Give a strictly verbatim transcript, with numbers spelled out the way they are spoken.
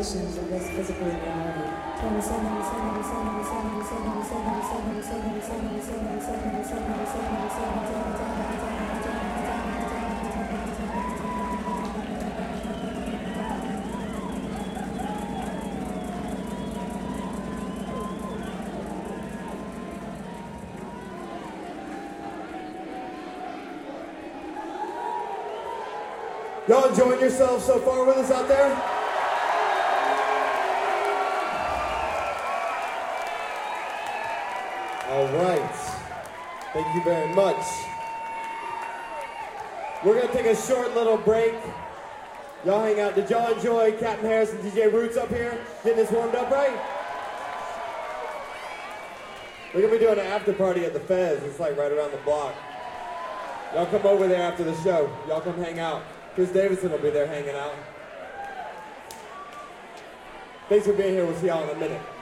manifestations of this physical reality. Y'all enjoying yourselves so far with us out there? All right. Thank you very much. We're going to take a short little break. Y'all hang out. Did y'all enjoy Captain Harris and D J Roots up here? Getting us warmed up, right? We're going to be doing an after party at the Fez. It's like right around the block. Y'all come over there after the show. Y'all come hang out. Chris Davidson will be there hanging out. Thanks for being here. We'll see y'all in a minute.